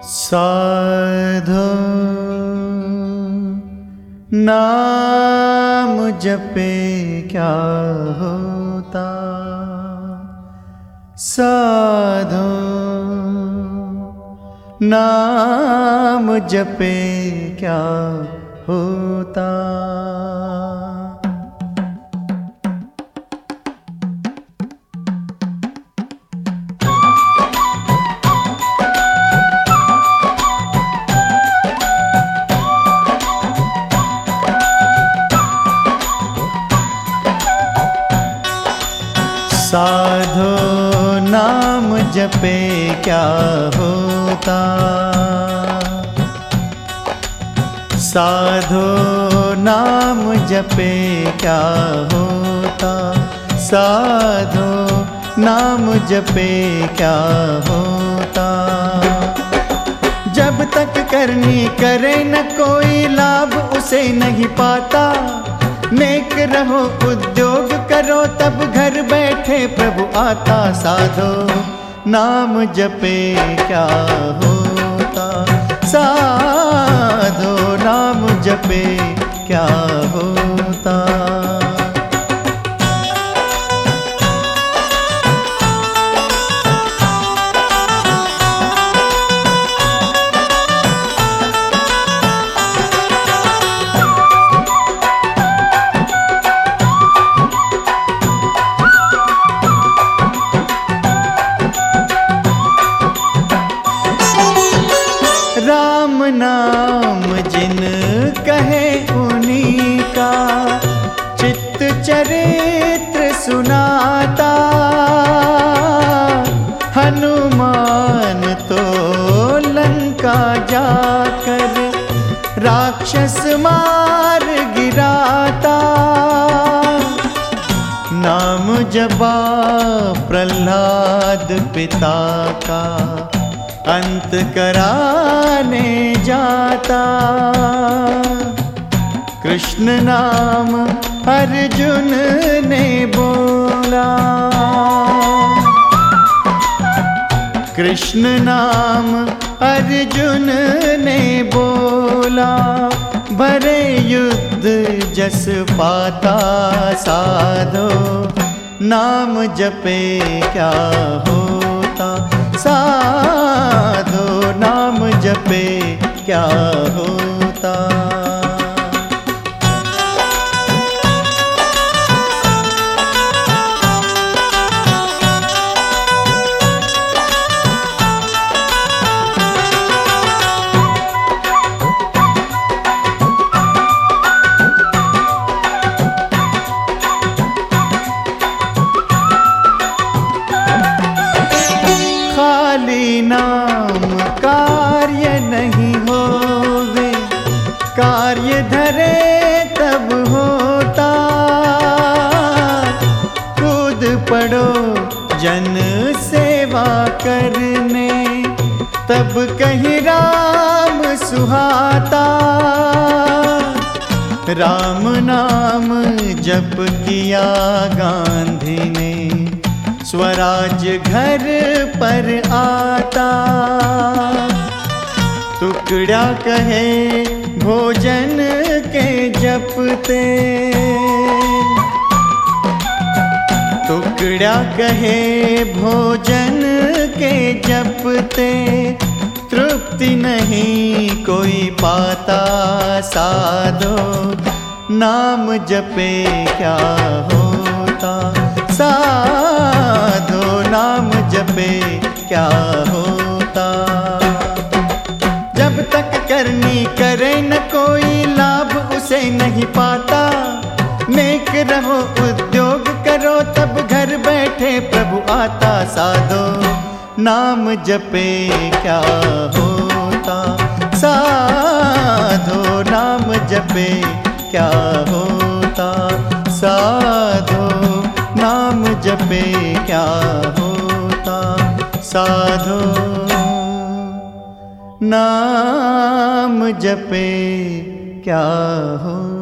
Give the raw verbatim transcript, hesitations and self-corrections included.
साधो नाम जपे क्या होता, साधो नाम जपे क्या होता। साधो नाम जपे क्या होता, साधो नाम जपे क्या होता, साधो नाम जपे क्या होता। जब तक करनी करे न कोई लाभ उसे नहीं पाता, नेक रहो उद्योग करो तब घर बैठे प्रभु आता। साधो नाम जपे क्या होता, साधो नाम जपे क्या होता। राम नाम जिन कहे उन्हीं का चित्त चरित्र सुनाता। हनुमान तो लंका जाकर राक्षस मार गिराता। नाम जपा प्रहलाद पिता का अंत कराने जाता। कृष्ण नाम अर्जुन ने बोला, कृष्ण नाम अर्जुन ने बोला। भरे युद्ध जस पाता, साधो नाम जपे क्या होता, साधो नाम जपे क्या होता। खाली नाम कार्य नहीं होवे, कार्य धरे तब होता। कूद पड़ो जन सेवा करने, तब कहीं राम सुहाता। राम नाम जप किया गांधी ने, स्वराज घर पर आता। टुकड़ा कहे भोजन के जपते, टुकड़ा कहे भोजन के जपते। तृप्ति नहीं कोई पाता, साधो नाम जपे क्या होता, साधो नाम जपे क्या होता। जब तक करनी करे न कोई लाभ उसे नहीं पाता। नेक रहो उद्योग करो तब घर बैठे प्रभु आता। साधो नाम जपे क्या होता, साधो नाम जपे क्या होता, साधो नाम जपे क्या होता, साधो नाम जपे क्या हो।